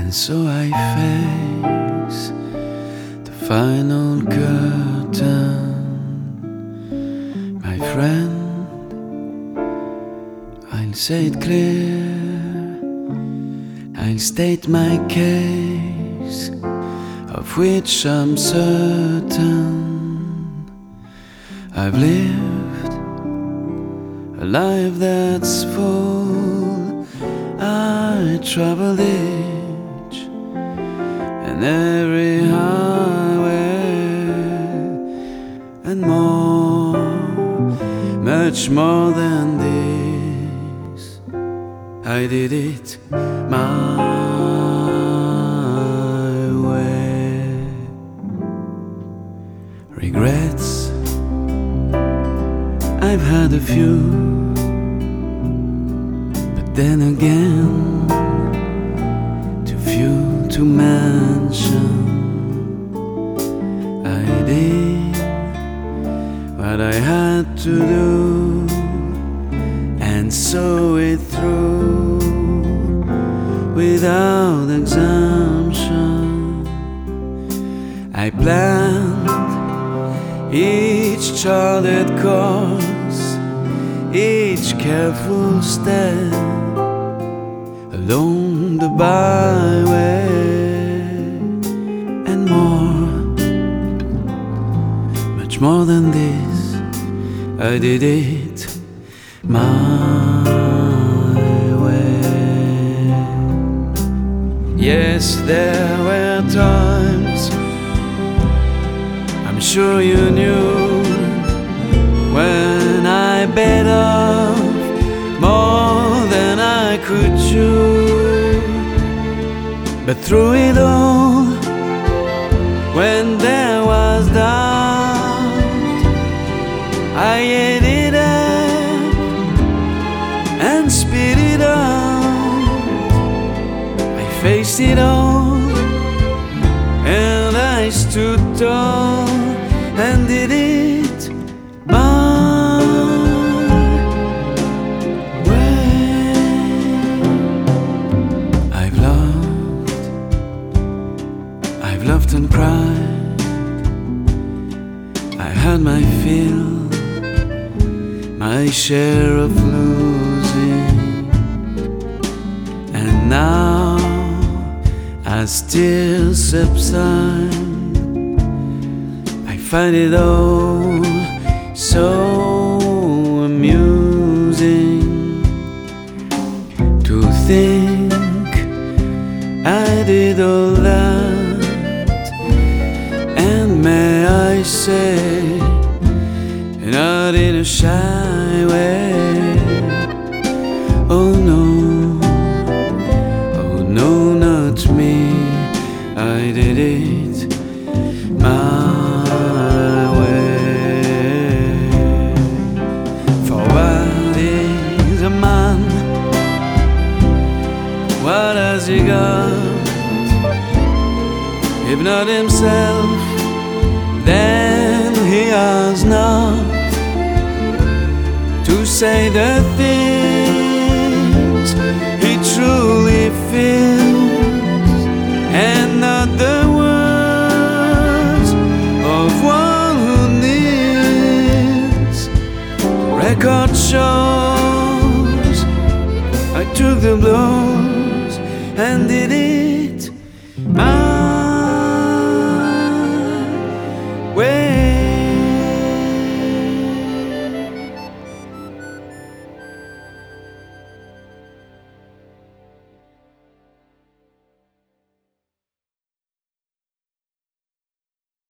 And so I face the final curtain. My friend, I'll say it clear, I'll state my case, of which I'm certain. I've lived a life that's full. I traveled each and every highway and more, much more than this. I did it my way. Regrets, I've had a few, but then again, too few to mention. I did what I had to do and saw it through without exemption. I planned each charted course, each careful step along the byway, and more, much more than this. I did it my way. Yes, there were times, I'm sure you knew, when I bit off more than I could chew. But through it all, when there was doubt, I ate it up and spit it out. I faced it all and I stood tall and did it my way. I've loved and cried. I had my fill, my share of losing, and now as tears subside, I find it all so amusing to think I did all that. And may I say, not in a shy way, oh no, oh no, not me. I did it my way. For what is a man? What has he got? If not himself, then he has not to say the things he truly feels, and not the words of one who needs. The record shows I took the blows and did